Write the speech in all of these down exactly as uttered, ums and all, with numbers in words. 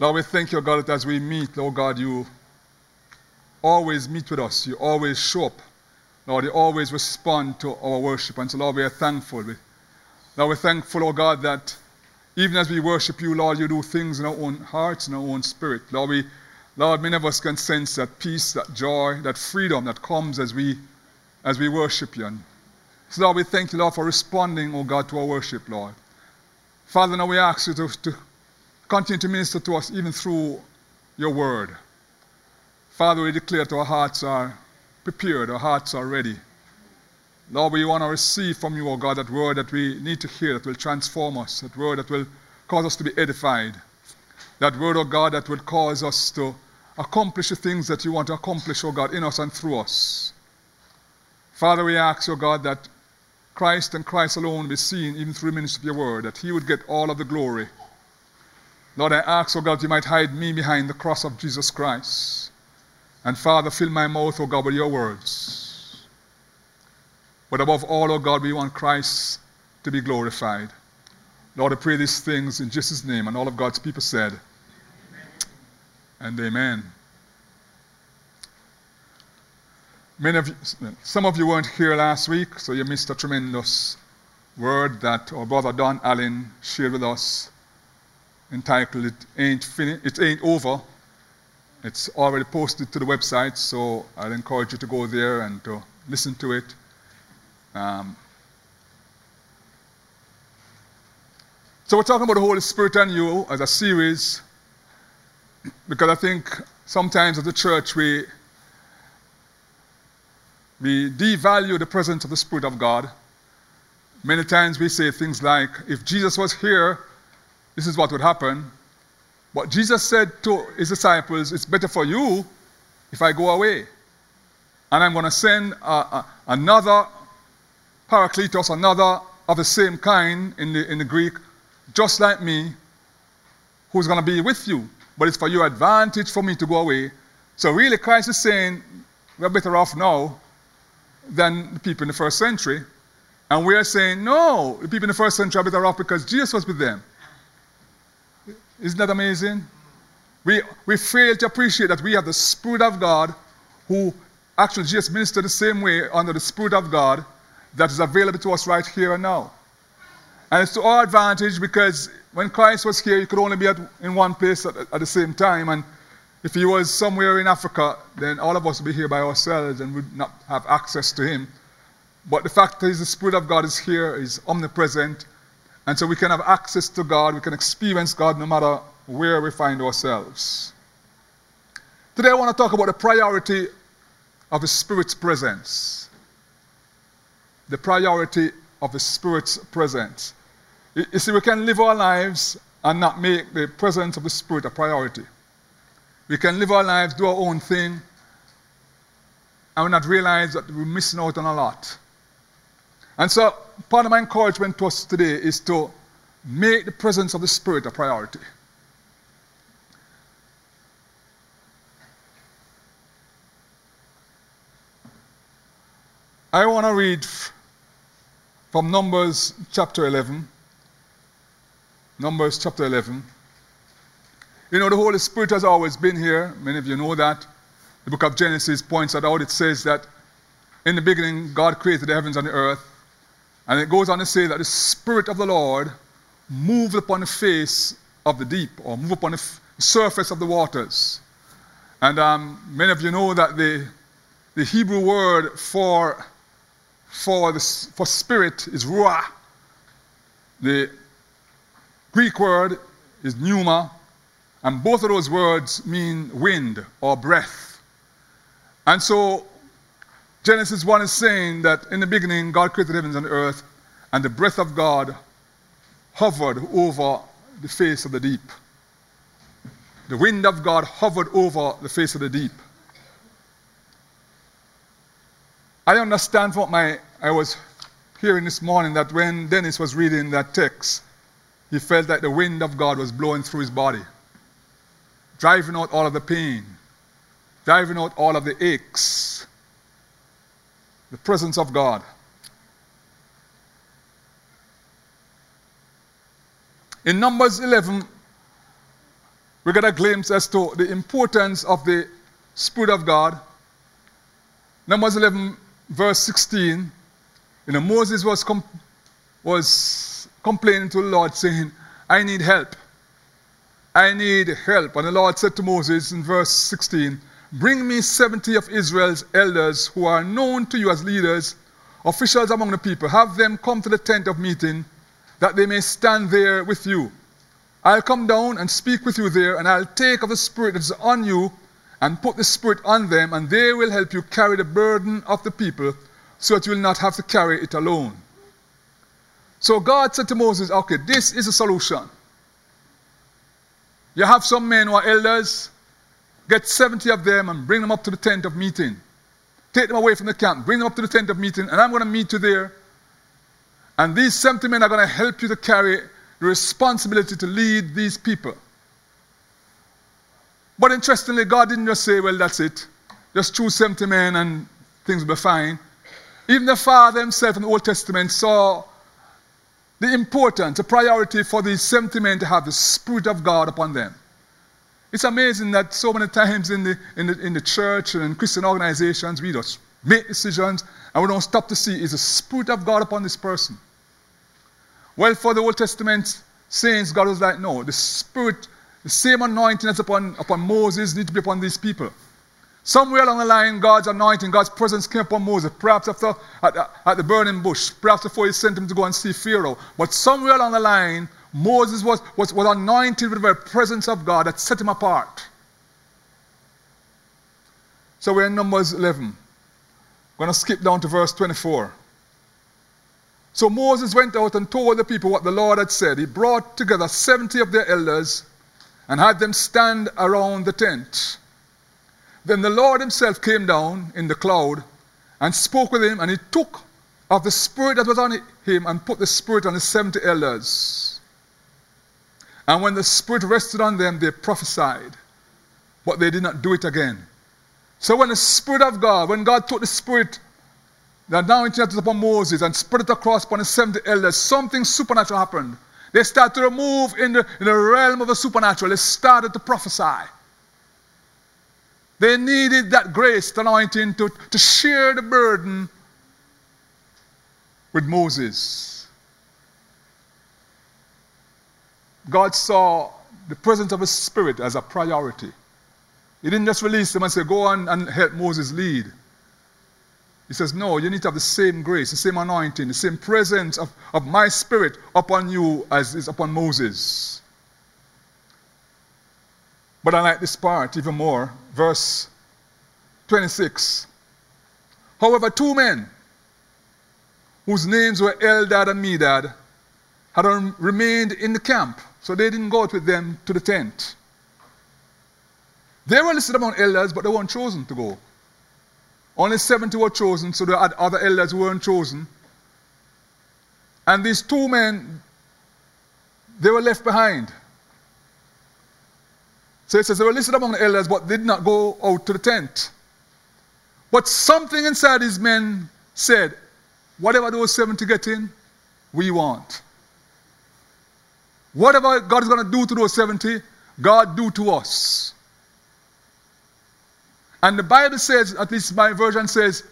Lord, we thank you, God, that as we meet, Lord God, you always meet with us. You always show up. Lord, you always respond to our worship. And so, Lord, we are thankful. Lord, we're thankful, oh God, that even as we worship you, Lord, you do things in our own hearts, in our own spirit. Lord, we, Lord, many of us can sense that peace, that joy, that freedom that comes as we, as we worship you. And so, Lord, we thank you, Lord, for responding, oh God, to our worship, Lord. Father, now we ask you to, to continue to minister to us even through your word. Father, we declare that our hearts are prepared, our hearts are ready. Lord, we want to receive from you, oh God, that word that we need to hear, that will transform us, that word that will cause us to be edified, that word, oh God, that would cause us to accomplish the things that you want to accomplish, oh God, in us and through us. Father, we ask, oh God, that Christ and Christ alone be seen even through the ministry of your word, that he would get all of the glory. Lord, I ask, oh God, that you might hide me behind the cross of Jesus Christ. And Father, fill my mouth, oh God, with your words. But above all, oh God, we want Christ to be glorified. Lord, I pray these things in Jesus' name. And all of God's people said, amen. And amen. Many of you, some of you weren't here last week, so you missed a tremendous word that our brother Don Allen shared with us, entitled, It Ain't Finished, It Ain't Over. It's already posted to the website, so I'd encourage you to go there and to listen to it. Um, so we're talking about the Holy Spirit and you as a series, because I think sometimes as a church we we devalue the presence of the Spirit of God. Many times we say things like, if Jesus was here, this is what would happen. But Jesus said to his disciples, it's better for you if I go away. And I'm going to send uh, uh, another Paracletos, another of the same kind in the, in the Greek, just like me, who's going to be with you. But it's for your advantage for me to go away. So really Christ is saying, we're better off now than the people in the first century. And we're saying, no, the people in the first century are better off because Jesus was with them. Isn't that amazing? We, we fail to appreciate that we have the Spirit of God, who actually Jesus ministered the same way under the Spirit of God, that is available to us right here and now. And it's to our advantage because when Christ was here, he could only be at, in one place at, at the same time. And if he was somewhere in Africa, then all of us would be here by ourselves and would not have access to him. But the fact is the Spirit of God is here, is omnipresent. And so we can have access to God, we can experience God no matter where we find ourselves. Today I want to talk about the priority of the Spirit's presence. The priority of the Spirit's presence. You see, we can live our lives and not make the presence of the Spirit a priority. We can live our lives, do our own thing, and we not realize that we're missing out on a lot. And so, part of my encouragement to us today is to make the presence of the Spirit a priority. I want to read from Numbers chapter eleven. Numbers chapter eleven. You know, the Holy Spirit has always been here. Many of you know that. The book of Genesis points that out. It says that in the beginning, God created the heavens and the earth. And it goes on to say that the Spirit of the Lord moved upon the face of the deep, or moved upon the f- surface of the waters. And um, many of you know that the, the Hebrew word for, for, the, for spirit is ruah. The Greek word is pneuma. And both of those words mean wind or breath. And so Genesis one is saying that in the beginning God created the heavens and the earth, and the breath of God hovered over the face of the deep. The wind of God hovered over the face of the deep. I understand from what my, I was hearing this morning that when Dennis was reading that text, he felt that the wind of God was blowing through his body, driving out all of the pain, driving out all of the aches. The presence of God. In Numbers eleven, we get a glimpse as to the importance of the Spirit of God. Numbers eleven, verse sixteen, you know, Moses was, com- was complaining to the Lord, saying, I need help. I need help. And the Lord said to Moses in verse sixteen, bring me seventy of Israel's elders who are known to you as leaders, officials among the people. Have them come to the tent of meeting, that they may stand there with you. I'll come down and speak with you there, and I'll take of the Spirit that is on you and put the Spirit on them, and they will help you carry the burden of the people so that you will not have to carry it alone. So God said to Moses, okay, this is a solution. You have some men who are elders, get seventy of them and bring them up to the tent of meeting. Take them away from the camp, bring them up to the tent of meeting, and I'm going to meet you there. And these seventy men are going to help you to carry the responsibility to lead these people. But interestingly, God didn't just say, well, that's it. Just choose seventy men and things will be fine. Even the Father himself in the Old Testament saw the importance, the priority for these seventy men to have the Spirit of God upon them. It's amazing that so many times in the, in the, in the church and in Christian organizations, we just make decisions and we don't stop to see, is the Spirit of God upon this person? Well, for the Old Testament saints, God was like, no, the Spirit, the same anointing that's upon, upon Moses needs to be upon these people. Somewhere along the line, God's anointing, God's presence came upon Moses, perhaps after at, at the burning bush, perhaps before he sent him to go and see Pharaoh. But somewhere along the line, Moses was, was, was anointed with the very presence of God that set him apart. So we're in Numbers eleven. I'm going to skip down to verse twenty-four. So Moses went out and told the people what the Lord had said. He brought together seventy of their elders and had them stand around the tent. Then the Lord himself came down in the cloud and spoke with him, and he took of the Spirit that was on him and put the Spirit on the seventy elders. And when the Spirit rested on them, they prophesied, but they did not do it again. So when the Spirit of God, when God took the Spirit, the anointing that was upon Moses, and spread it across upon the seventy elders, something supernatural happened. They started to move in the, in the realm of the supernatural. They started to prophesy. They needed that grace, the anointing, to, to share the burden with Moses. God saw the presence of his Spirit as a priority. He didn't just release them and say, go on and help Moses lead. He says, no, you need to have the same grace, the same anointing, the same presence of, of my Spirit upon you as is upon Moses. But I like this part even more. Verse twenty-six. However, two men, whose names were Eldad and Medad, had remained in the camp, so they didn't go out with them to the tent. They were listed among elders, but they weren't chosen to go. Only seventy were chosen, so there had other elders who weren't chosen. And these two men, they were left behind. So it says they were listed among the elders, but did not go out to the tent. But something inside these men said, whatever those seventy get in, we want. Whatever God is going to do to those seventy, God do to us. And the Bible says, at least my version says,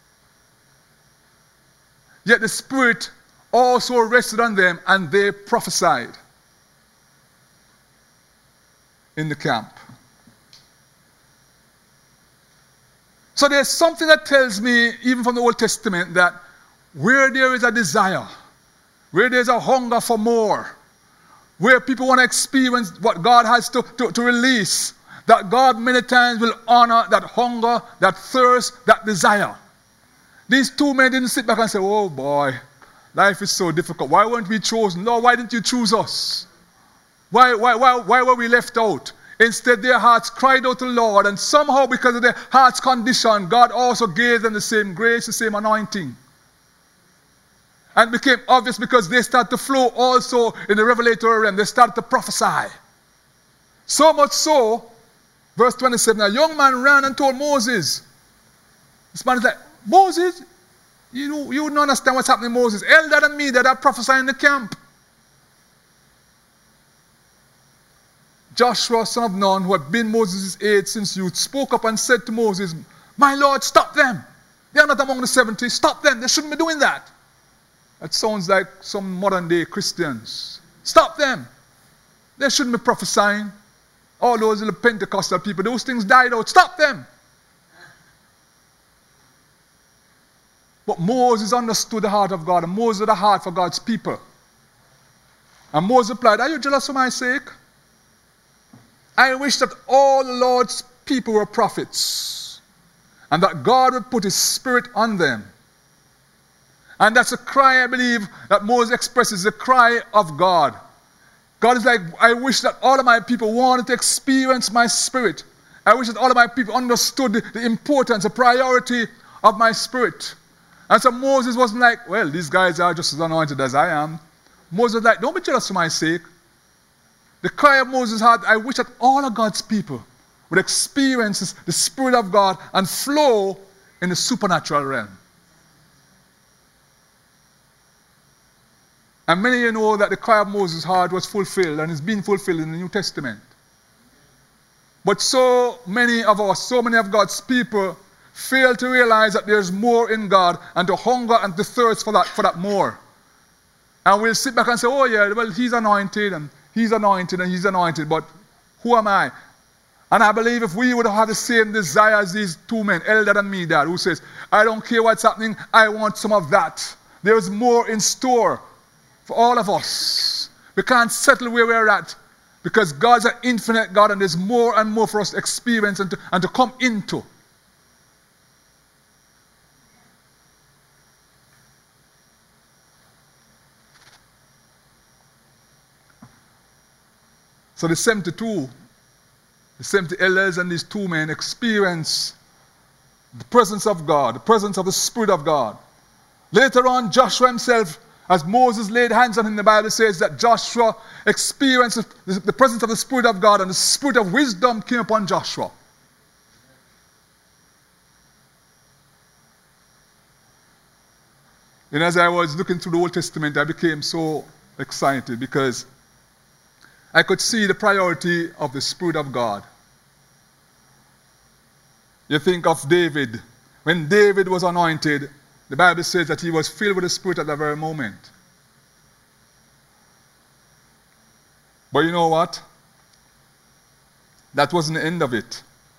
yet the Spirit also rested on them, and they prophesied in the camp. So there's something that tells me, even from the Old Testament, that where there is a desire, where there's a hunger for more, where people want to experience what God has to, to, to release, that God many times will honor that hunger, that thirst, that desire. These two men didn't sit back and say, oh boy, life is so difficult. Why weren't we chosen? Lord, why didn't you choose us? Why, why, why, why were we left out? Instead, their hearts cried out to the Lord, and somehow because of their heart's condition, God also gave them the same grace, the same anointing. And it became obvious because they started to flow also in the revelatory realm. They started to prophesy. So much so, verse twenty-seven, a young man ran and told Moses. This man is like, Moses, you, know, you don't understand what's happening, Moses. Eldad and Medad are prophesying in the camp. Joshua, son of Nun, who had been Moses' aide since youth, spoke up and said to Moses, "My Lord, stop them. They are not among the seventy. Stop them. They shouldn't be doing that." That sounds like some modern day Christians. Stop them. They shouldn't be prophesying. All those little Pentecostal people, those things died out. Stop them. But Moses understood the heart of God, and Moses had a heart for God's people. And Moses replied, "Are you jealous for my sake? I wish that all the Lord's people were prophets, and that God would put his spirit on them." And that's a cry, I believe, that Moses expresses, the cry of God. God is like, I wish that all of my people wanted to experience my spirit. I wish that all of my people understood the, the importance, the priority of my spirit. And so Moses wasn't like, well, these guys are just as anointed as I am. Moses was like, don't be jealous for my sake. The cry of Moses' heart, I wish that all of God's people would experience the Spirit of God and flow in the supernatural realm. And many of you know that the cry of Moses' heart was fulfilled and is being fulfilled in the New Testament. But so many of us, so many of God's people fail to realize that there's more in God and to hunger and to thirst for that, for that more. And we'll sit back and say, oh yeah, well, he's anointed and he's anointed and he's anointed, but who am I? And I believe if we would have the same desire as these two men, Eldad and Medad, who says, I don't care what's happening, I want some of that. There's more in store for all of us. We can't settle where we're at because God's an infinite God and there's more and more for us to experience and to, and to come into. So the seventy-two, the seventy elders and these two men experience the presence of God, the presence of the Spirit of God. Later on, Joshua himself, as Moses laid hands on him, the Bible says that Joshua experienced the, the presence of the Spirit of God and the Spirit of wisdom came upon Joshua. And as I was looking through the Old Testament, I became so excited because I could see the priority of the Spirit of God. You think of David. When David was anointed, the Bible says that he was filled with the Spirit at that very moment. But you know what? That wasn't the end of it.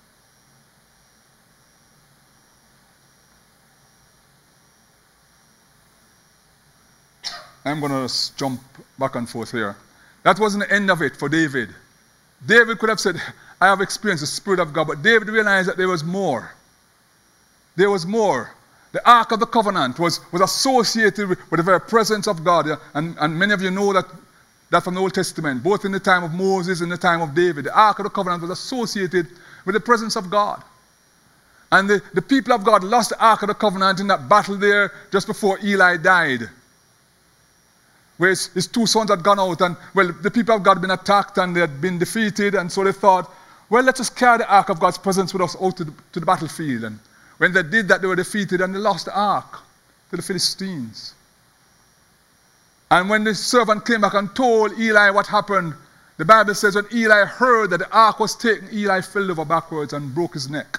I'm going to jump back and forth here. That wasn't the end of it for David. David could have said, I have experienced the Spirit of God, but David realized that there was more. There was more. The Ark of the Covenant was, was associated with, with the very presence of God. And, and many of you know that, that from the Old Testament, both in the time of Moses and the time of David. The Ark of the Covenant was associated with the presence of God. And the, the people of God lost the Ark of the Covenant in that battle there just before Eli died. Where his, his two sons had gone out and, well, the people of God had been attacked and they had been defeated. And so they thought, well, let's just carry the Ark of God's presence with us out to the, to the battlefield. And when they did that, they were defeated and they lost the ark to the Philistines. And when the servant came back and told Eli what happened, the Bible says when Eli heard that the ark was taken, Eli fell over backwards and broke his neck.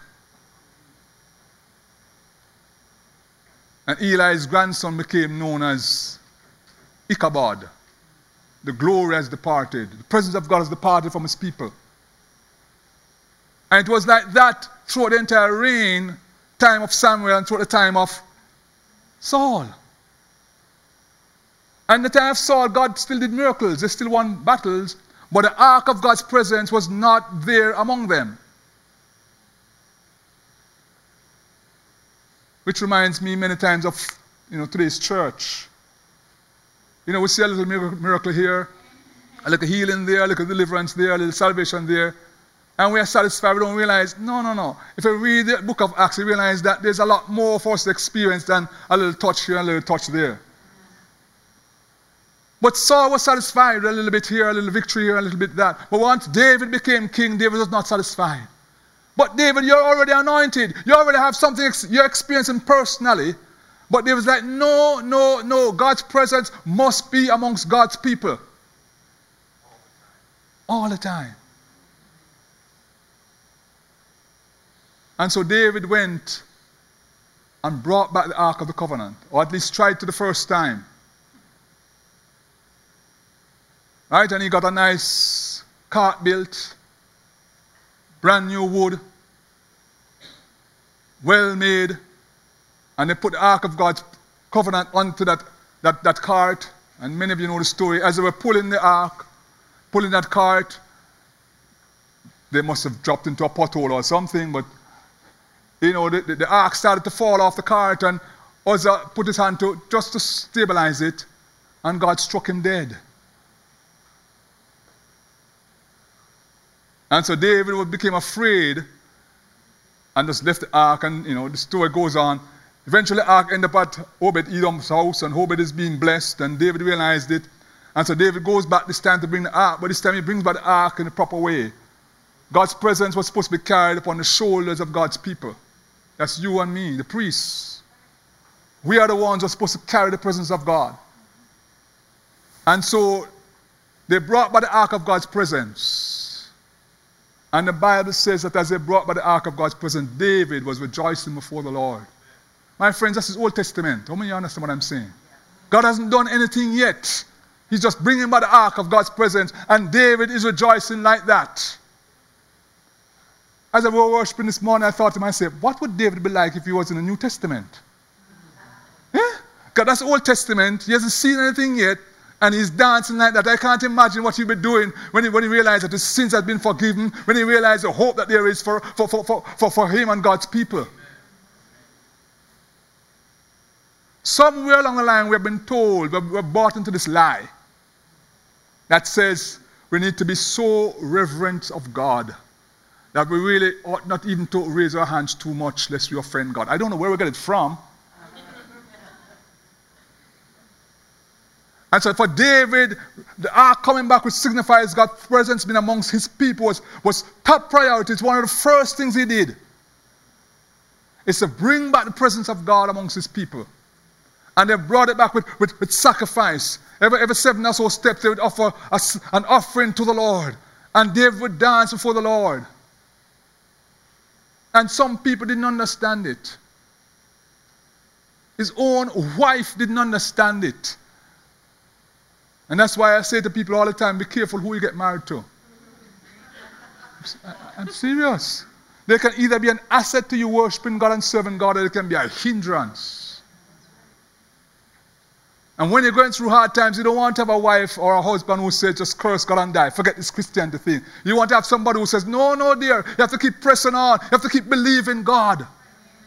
And Eli's grandson became known as Ichabod. The glory has departed. The presence of God has departed from his people. And it was like that throughout the entire reign time of Samuel and throughout the time of Saul. And the time of Saul, God still did miracles. They still won battles. But the ark of God's presence was not there among them. Which reminds me many times of, you know, today's church. You know, we see a little miracle here, a little healing there, a little deliverance there, a little salvation there. And we are satisfied. We don't realize, no, no, no. If we read the book of Acts, we realize that there's a lot more for us to experience than a little touch here and a little touch there. But Saul was satisfied with a little bit here, a little victory here, a little bit that. But once David became king, David was not satisfied. But David, you're already anointed. You already have something you're experiencing personally. But David's like, no, no, no. God's presence must be amongst God's people. All the time. And so David went and brought back the Ark of the Covenant, or at least tried to the first time. Right? And he got a nice cart built, brand new wood, well made, and they put the Ark of God's Covenant onto that, that, that cart. And many of you know the story. As they were pulling the Ark, pulling that cart, they must have dropped into a pothole or something, but you know, the, the, the Ark started to fall off the cart, and Uzzah put his hand to just to stabilize it, and God struck him dead. And so David became afraid and just left the Ark, and you know, the story goes on. Eventually the Ark ended up at Obed-Edom's house, and Obed is being blessed, and David realized it. And so David goes back this time to bring the Ark, but this time he brings back the Ark in the proper way. God's presence was supposed to be carried upon the shoulders of God's people. That's you and me, the priests. We are the ones who are supposed to carry the presence of God. And so they brought by the Ark of God's presence. And the Bible says that as they brought by the Ark of God's presence, David was rejoicing before the Lord. My friends, that's his Old Testament. How many of you understand what I'm saying? God hasn't done anything yet. He's just bringing by the Ark of God's presence, and David is rejoicing like that. As I was worshiping this morning, I thought to myself, what would David be like if he was in the New Testament? Yeah? Because that's the Old Testament. He hasn't seen anything yet, and he's dancing like that. I can't imagine what he'd be doing when he, when he realized that his sins had been forgiven, when he realized the hope that there is for, for, for, for, for, for him and God's people. Somewhere along the line, we have been told, we're bought into this lie that says we need to be so reverent of God that we really ought not even to raise our hands too much lest we offend God. I don't know where we get it from. And so for David, the ark coming back, which signifies God's presence being amongst his people, was, was top priority. It's one of the first things he did. It's to bring back the presence of God amongst his people. And they brought it back with, with, with sacrifice. Every, every seven or so steps, they would offer a, an offering to the Lord. And David would dance before the Lord. And some people didn't understand it. His own wife didn't understand it. And that's why I say to people all the time, be careful who you get married to. I'm serious. They can either be an asset to you worshiping God and serving God, or they can be a hindrance. And when you're going through hard times, you don't want to have a wife or a husband who says, just curse God and die. Forget this Christianity thing. You want to have somebody who says, no, no, dear. You have to keep pressing on. You have to keep believing God. Amen.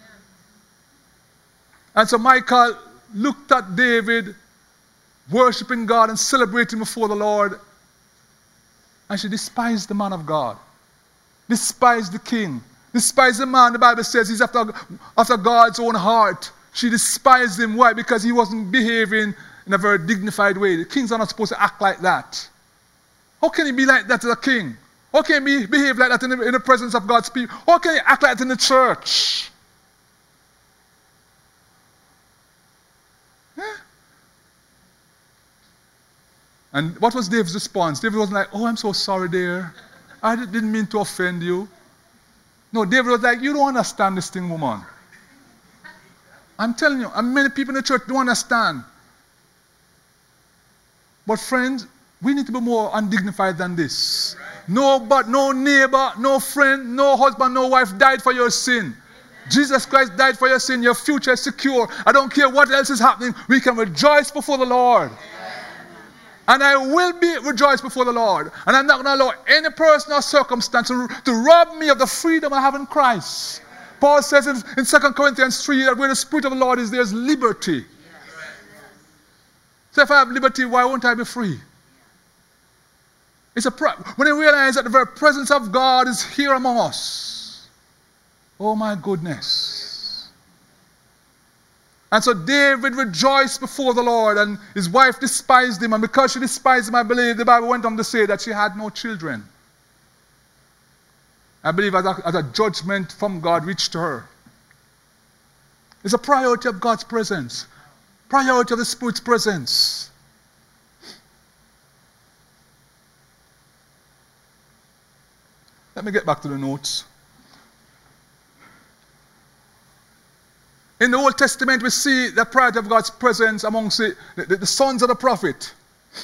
And so Michal looked at David, worshiping God and celebrating before the Lord. And she despised the man of God. Despised the king. Despised the man, the Bible says, he's after, after God's own heart. She despised him. Why? Because he wasn't behaving in a very dignified way. The kings are not supposed to act like that. How can he be like that as a king? How can he behave like that in the, in the presence of God's people? How can he act like that in the church? Yeah. And what was David's response? David wasn't like, oh, I'm so sorry, dear. I didn't mean to offend you. No, David was like, you don't understand this thing, woman. I'm telling you, and many people in the church don't understand. But friends, we need to be more undignified than this. No, but no neighbor, no friend, no husband, no wife died for your sin. Amen. Jesus Christ died for your sin. Your future is secure. I don't care what else is happening. We can rejoice before the Lord. Amen. And I will be rejoiced before the Lord. And I'm not going to allow any person or circumstance to, to rob me of the freedom I have in Christ. Paul says in, in Second Corinthians three that where the Spirit of the Lord is, there's liberty. Yes. So if I have liberty, why won't I be free? It's a when you realize that the very presence of God is here among us. Oh my goodness. And so David rejoiced before the Lord, and his wife despised him, and because she despised him, I believe the Bible went on to say that she had no children. I believe as a, as a judgment from God reached to her. It's a priority of God's presence. Priority of the Spirit's presence. Let me get back to the notes. In the Old Testament, we see the pride of God's presence amongst the, the, the sons of the prophet.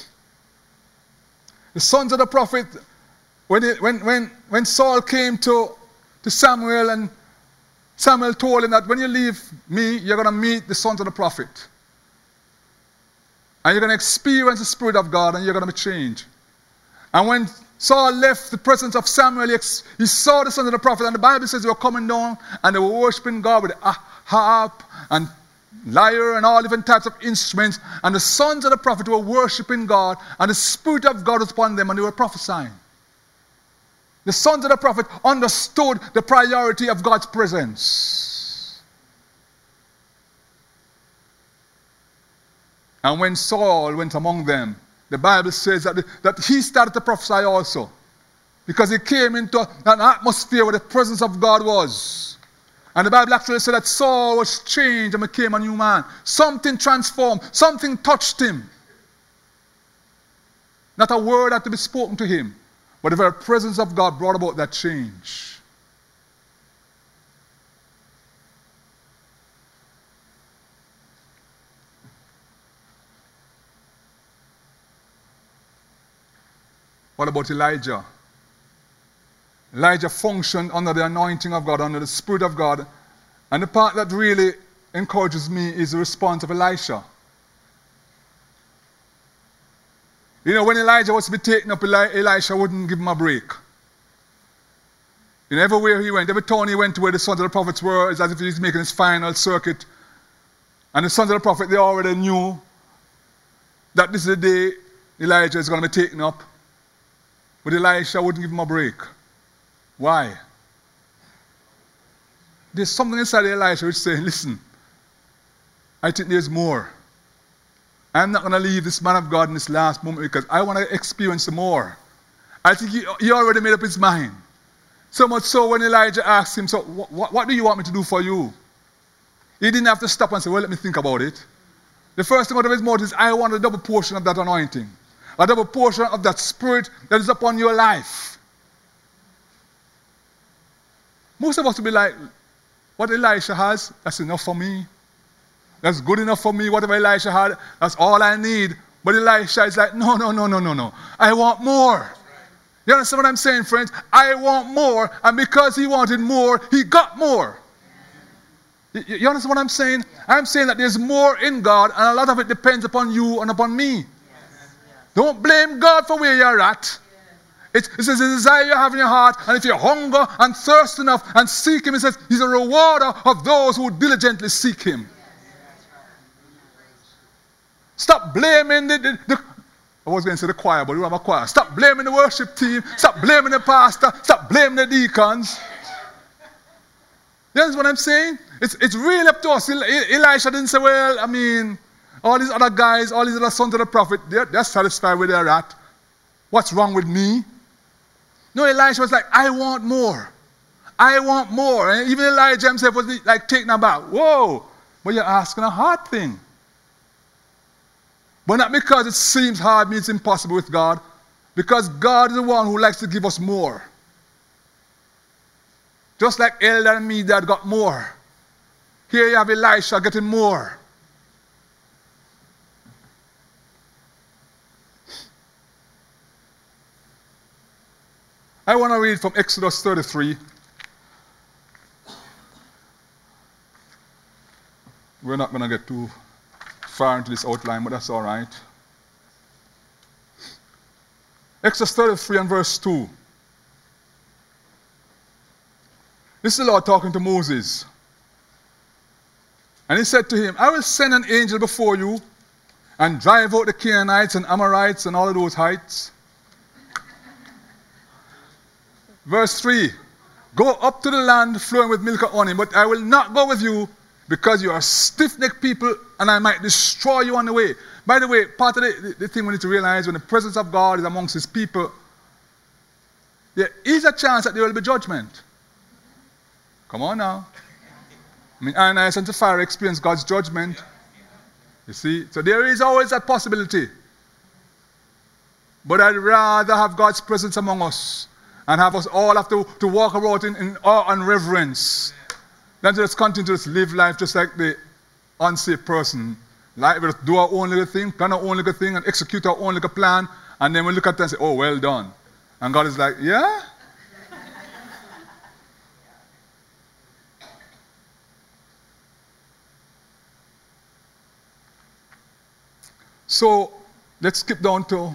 The sons of the prophet, when, it, when, when, when Saul came to, to Samuel, and Samuel told him that when you leave me, you're going to meet the sons of the prophet. And you're going to experience the Spirit of God, and you're going to be changed. And when Saul left the presence of Samuel, he, he saw the sons of the prophet, and the Bible says they were coming down, and they were worshiping God with a harp and lyre and all different types of instruments. And the sons of the prophet were worshiping God, and the Spirit of God was upon them, and they were prophesying. The sons of the prophet understood the priority of God's presence. And when Saul went among them, the Bible says that, the, that he started to prophesy also. Because he came into an atmosphere where the presence of God was. And the Bible actually said that Saul was changed and became a new man. Something transformed. Something touched him. Not a word had to be spoken to him. But the very presence of God brought about that change. What about Elijah? Elijah functioned under the anointing of God, under the Spirit of God. And the part that really encourages me is the response of Elisha. You know, when Elijah was to be taken up, Eli Elisha wouldn't give him a break. You know, everywhere he went, every town he went to where the sons of the prophets were, it's as if he's making his final circuit. And the sons of the prophet, they already knew that this is the day Elijah is going to be taken up. But Elisha wouldn't give him a break. Why? There's something inside Elisha which is saying, listen, I think there's more. I'm not going to leave this man of God in this last moment because I want to experience more. I think he, he already made up his mind. So much so when Elijah asked him, so what, what do you want me to do for you? He didn't have to stop and say, well, let me think about it. The first thing out of his mouth is, I want a double portion of that anointing. A double portion of that Spirit that is upon your life. Most of us will be like, what Elisha has, that's enough for me. That's good enough for me. Whatever Elisha had, that's all I need. But Elisha is like, no, no, no, no, no, no. I want more. You understand what I'm saying, friends? I want more. And because he wanted more, he got more. You, you understand what I'm saying? I'm saying that there's more in God, and a lot of it depends upon you and upon me. Don't blame God for where you're at. It, it says the desire you have in your heart, and if you hunger and thirst enough and seek him, it says he's a rewarder of those who diligently seek him. Stop blaming the, the, the I was going to say the choir, but we have a choir. Stop blaming the worship team. Stop blaming the pastor. Stop blaming the deacons. That's what I'm saying. It's, it's really up to us. Elisha didn't say, well, I mean, all these other guys, all these other sons of the prophet, they're, they're satisfied where they're at. What's wrong with me? No, Elisha was like, I want more. I want more. And even Elijah himself was like taken aback. Whoa, but you're asking a hard thing. But not because it seems hard, means impossible with God. Because God is the one who likes to give us more. Just like Eldad and Medad got more. Here you have Elisha getting more. I want to read from Exodus thirty-three. We're not going to get too far into this outline, but that's all right. Exodus thirty-three and verse two. This is the Lord talking to Moses. And he said to him, I will send an angel before you and drive out the Canaanites and Amorites and all of those heights. Verse three, go up to the land flowing with milk and honey, but I will not go with you because you are stiff-necked people and I might destroy you on the way. By the way, part of the, the, the thing we need to realize when the presence of God is amongst his people, there is a chance that there will be judgment. Come on now. I mean, Ananias and Sapphira experienced God's judgment. You see? So there is always that possibility. But I'd rather have God's presence among us and have us all have to, to walk around in, in awe and reverence than to just continue to just live life just like the unsafe person. Like we just do our own little thing, plan our own little thing, and execute our own little plan, and then we look at it and say, oh, well done. And God is like, yeah? So, let's skip down to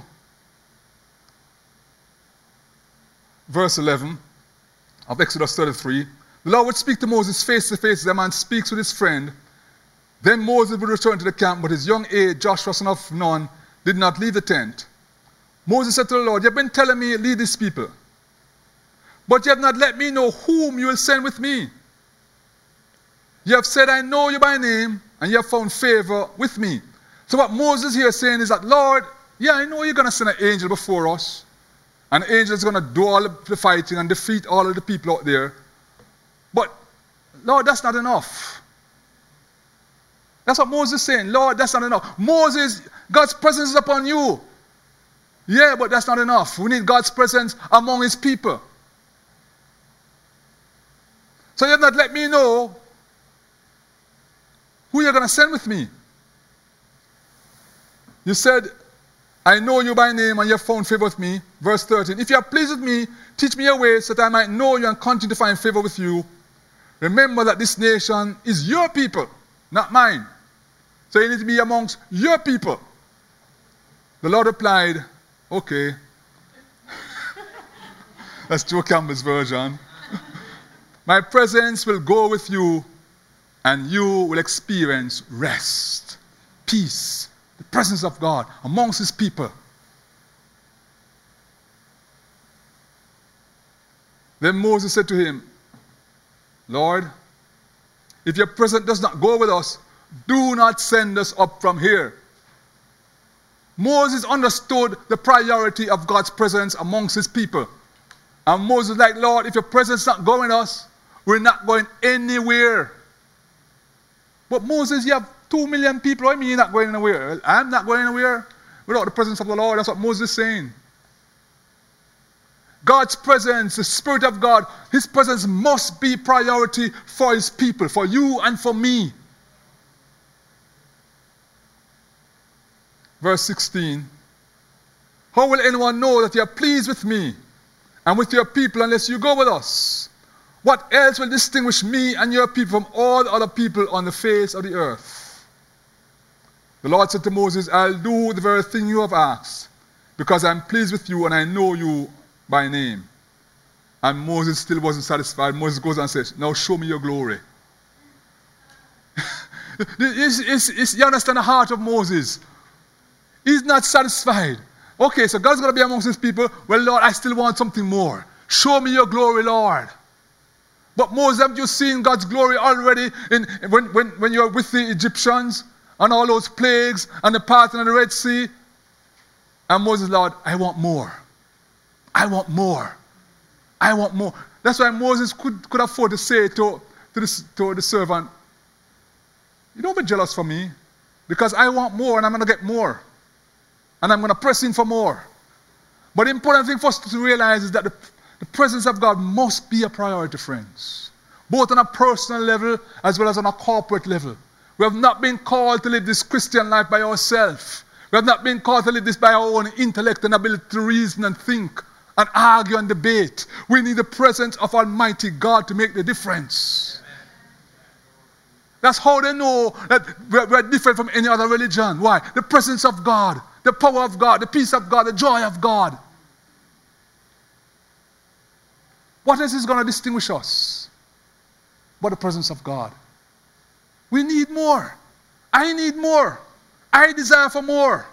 verse eleven of Exodus thirty-three. The Lord would speak to Moses face to face as a man speaks with his friend. Then Moses would return to the camp, but his young aide, Joshua son of Nun, did not leave the tent. Moses said to the Lord, you have been telling me, lead these people, but you have not let me know whom you will send with me. You have said, I know you by name, and you have found favor with me. So what Moses here is saying is that, Lord, yeah, I know you're going to send an angel before us. An angel is going to do all the fighting and defeat all of the people out there. But, Lord, that's not enough. That's what Moses is saying. Lord, that's not enough. Moses, God's presence is upon you. Yeah, but that's not enough. We need God's presence among his people. So you have not let me know who you're going to send with me. You said, I know you by name and you have found favor with me. Verse thirteen. If you are pleased with me, teach me your ways so that I might know you and continue to find favor with you. Remember that this nation is your people, not mine. So you need to be amongst your people. The Lord replied, okay. That's Joe Campbell's version. My presence will go with you and you will experience rest, peace, the presence of God amongst his people. Then Moses said to him, Lord, if your presence does not go with us, do not send us up from here. Moses understood the priority of God's presence amongst his people. And Moses was like, Lord, if your presence is not going with us, we're not going anywhere. But Moses, you have two million people. What do you mean you're not going anywhere? Well, I'm not going anywhere without the presence of the Lord. That's what Moses is saying. God's presence, the Spirit of God, his presence must be priority for his people, for you and for me. Verse sixteen. How will anyone know that you are pleased with me and with your people unless you go with us? What else will distinguish me and your people from all other people on the face of the earth? The Lord said to Moses, I'll do the very thing you have asked, because I'm pleased with you and I know you by name. And Moses still wasn't satisfied. Moses goes and says, now show me your glory. it's, it's, it's, you understand the heart of Moses. He's not satisfied. Okay, so God's going to be amongst his people. Well, Lord, I still want something more. Show me your glory, Lord. But Moses, haven't you seen God's glory already in, when, when, when you're with the Egyptians and all those plagues and the parting of the Red Sea? And Moses, Lord, I want more. I want more. I want more. That's why Moses could, could afford to say to, to, the, to the servant, you don't be jealous for me, because I want more and I'm going to get more. And I'm going to press in for more. But the important thing for us to realize is that the, the presence of God must be a priority, friends. Both on a personal level as well as on a corporate level. We have not been called to live this Christian life by ourselves. We have not been called to live this by our own intellect and ability to reason and think and argue and debate. We need the presence of Almighty God to make the difference. That's how they know that we're different from any other religion. Why? The presence of God, the power of God, the peace of God, the joy of God. What else is going to distinguish us but the presence of God? We need more. I need more. I desire for more.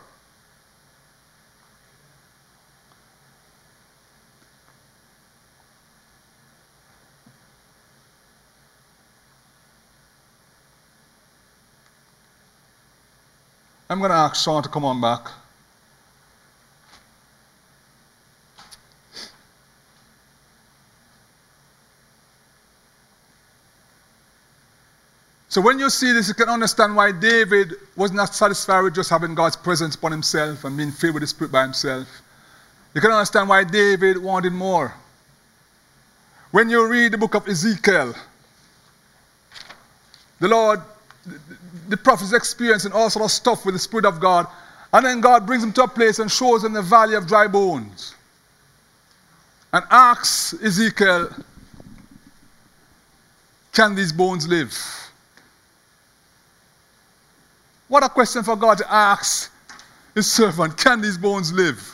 I'm going to ask Sean to come on back. So when you see this, you can understand why David was not satisfied with just having God's presence upon himself and being filled with the Spirit by himself. You can understand why David wanted more. When you read the book of Ezekiel, the Lord, the, the prophet is experiencing all sort of stuff with the Spirit of God. And then God brings him to a place and shows him the valley of dry bones. And asks Ezekiel, can these bones live? What a question for God to ask his servant, can these bones live?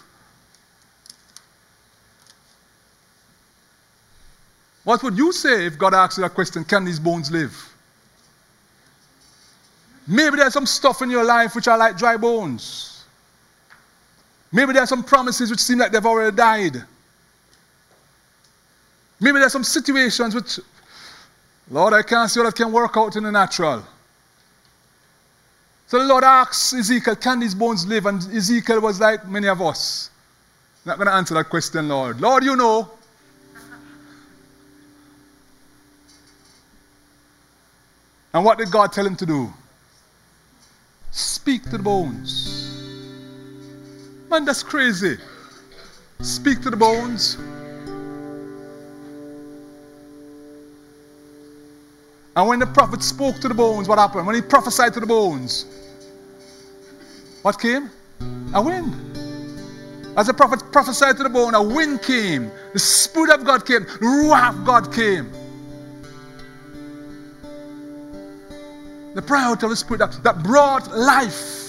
What would you say if God asked you that question, can these bones live? Maybe there's some stuff in your life which are like dry bones. Maybe there's some promises which seem like they've already died. Maybe there's some situations which, Lord, I can't see how that can work out in the natural. So the Lord asks Ezekiel, can these bones live? And Ezekiel was like many of us. I'm not going to answer that question, Lord. Lord, you know. And what did God tell him to do? Speak to the bones. Man, that's crazy. Speak to the bones. And when the prophet spoke to the bones, what happened? When he prophesied to the bones, what came? A wind. As the prophet prophesied to the bone, a wind came. The Spirit of God came. The Ruach of God came. The priority of the Spirit that, that brought life.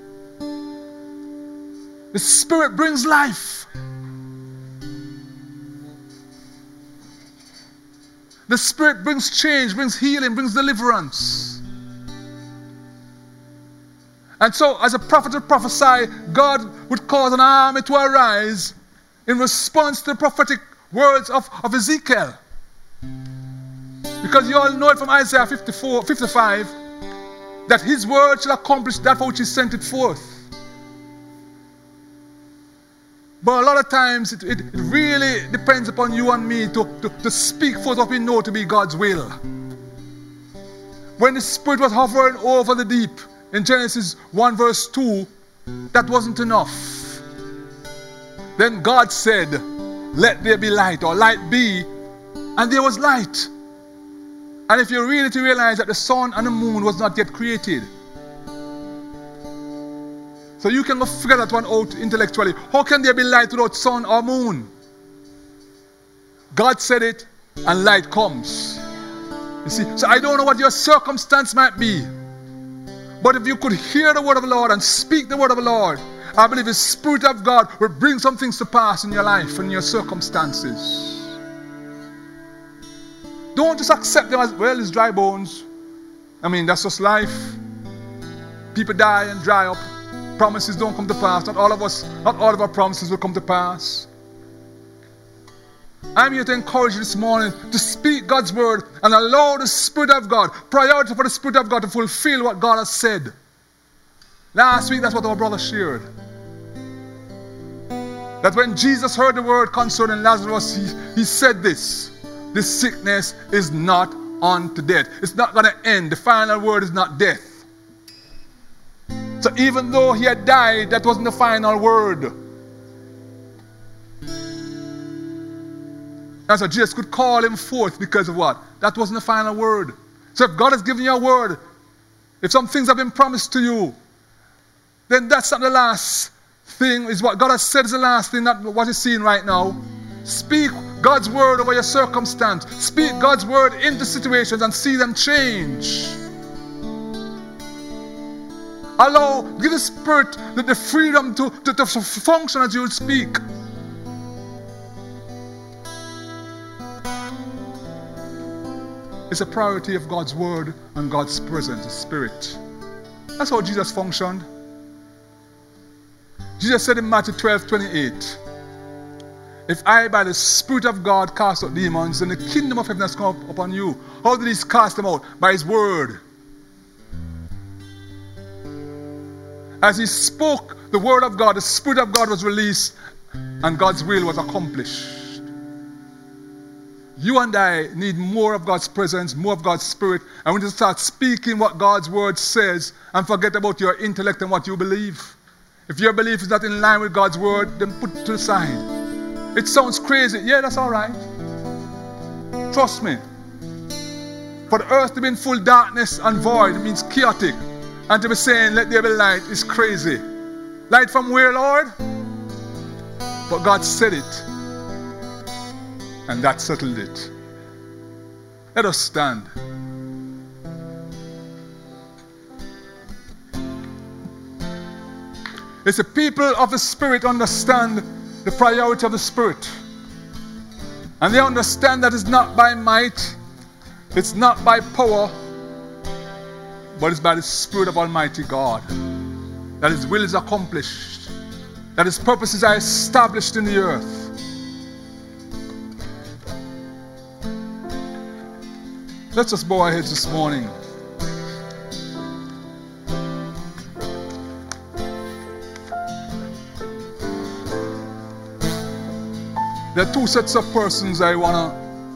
The Spirit brings life. The Spirit brings change, brings healing, brings deliverance. And so, as a prophet would prophesy, God would cause an army to arise in response to the prophetic words of, of Ezekiel. Because you all know it from Isaiah fifty-four, fifty-five, that his word shall accomplish that for which he sent it forth. But a lot of times it, it, it really depends upon you and me to, to, to speak forth what we know to be God's will. When the Spirit was hovering over the deep in Genesis one verse two, that wasn't enough. Then God said, let there be light, or light be, and there was light. And if you read it, you realize that the sun and the moon was not yet created. So you can go figure that one out intellectually. How can there be light without sun or moon? God said it, and light comes. You see, so I don't know what your circumstance might be, but if you could hear the word of the Lord and speak the word of the Lord, I believe the Spirit of God will bring some things to pass in your life and in your circumstances. Don't just accept them as, well, it's dry bones. I mean, that's just life. People die and dry up. Promises don't come to pass. Not all of us, not all of our promises will come to pass. I'm here to encourage you this morning to speak God's word and allow the Spirit of God, priority for the Spirit of God to fulfill what God has said. Last week, that's what our brother shared. That when Jesus heard the word concerning Lazarus, he, he said this, this sickness is not unto death. It's not going to end. The final word is not death. So even though he had died, that wasn't the final word. And so Jesus could call him forth because of what? That wasn't the final word. So if God has given you a word, if some things have been promised to you, then that's not the last thing. Is what God has said is the last thing, not what you're seeing right now. Speak God's word over your circumstance. Speak God's word into situations and see them change. Allow, give the Spirit the, the freedom to, to, to function as you would speak. It's a priority of God's word and God's presence, the Spirit. That's how Jesus functioned. Jesus said in Matthew twelve twenty-eight, if I by the Spirit of God cast out demons, then the kingdom of heaven has come up upon you. How did he cast them out? By his word. As he spoke the word of God, the Spirit of God was released and God's will was accomplished. You and I need more of God's presence, more of God's Spirit, and we need to start speaking what God's word says and forget about your intellect and what you believe. If your belief is not in line with God's word, then put it to the side. It sounds crazy. Yeah, that's all right. Trust me. For the earth to be in full darkness and void, it means chaotic. And to be saying, let there be light, is crazy. Light from where, Lord? But God said it. And that settled it. Let us stand. It's the people of the Spirit understand the priority of the Spirit. And they understand that it's not by might, it's not by power, but it's by the Spirit of Almighty God. That His will is accomplished, that His purposes are established in the earth. Let's just bow our heads this morning. There are two sets of persons I want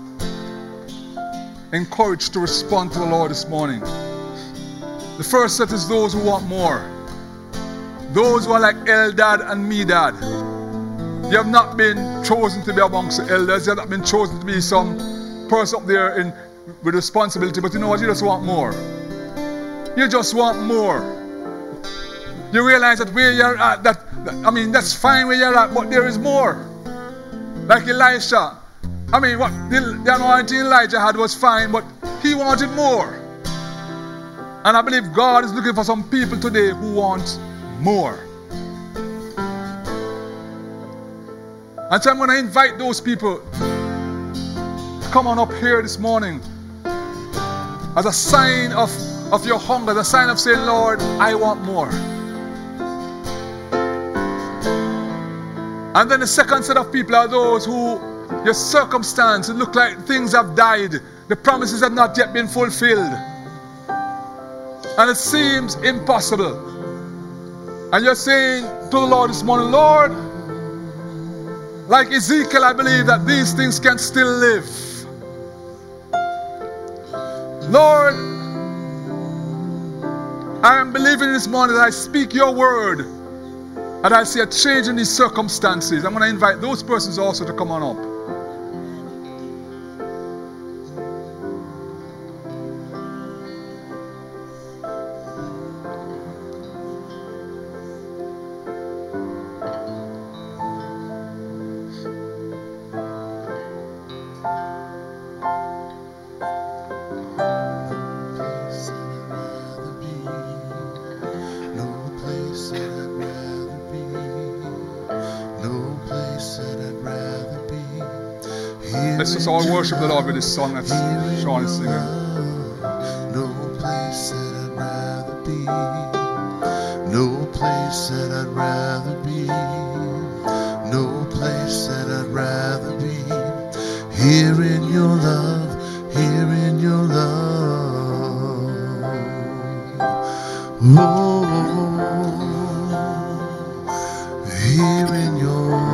to encourage to respond to the Lord this morning. The first set is those who want more. Those who are like Eldad and Medad. You have not been chosen to be amongst the elders. You have not been chosen to be some person up there in, with responsibility. But you know what? You just want more. You just want more. You realize that where you're at, that, that I mean, that's fine where you're at, but there is more. Like Elisha. I mean, what the, the anointing Elijah had was fine, but he wanted more. And I believe God is looking for some people today who want more. And so I'm going to invite those people to come on up here this morning as a sign of, of your hunger, as a sign of saying, Lord, I want more. And then the second set of people are those who, your circumstances look like things have died. The promises have not yet been fulfilled. And it seems impossible. And you're saying to the Lord this morning, Lord, like Ezekiel, I believe that these things can still live. Lord, I am believing this morning that I speak your word and I see a change in these circumstances. I'm going to invite those persons also to come on up. Let's just all worship the Lord with this song that Sean is singing. No place that I'd rather be. No place that I'd rather be. No place that I'd rather be. Here in your love, here in your love. Oh, here in your